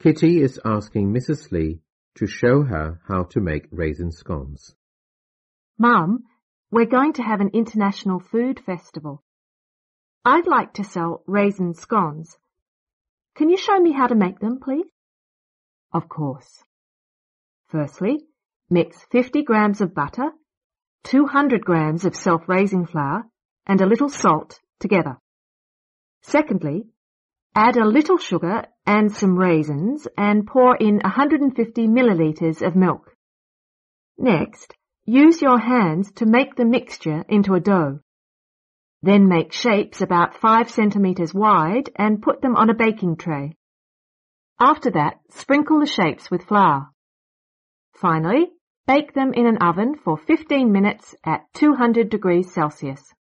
Kitty is asking Mrs. Lee to show her how to make raisin scones. Mum, we're going to have an international food festival. I'd like to sell raisin scones. Can you show me how to make them, please? Of course. Firstly, mix 50 grams of butter, 200 grams of self-raising flour, and a little salt together. Secondly, add a little sugar and some raisins and pour in 150 milliliters of milk. Next, use your hands to make the mixture into a dough. Then make shapes about 5 centimeters wide and put them on a baking tray. After that, sprinkle the shapes with flour. Finally, bake them in an oven for 15 minutes at 200 degrees Celsius.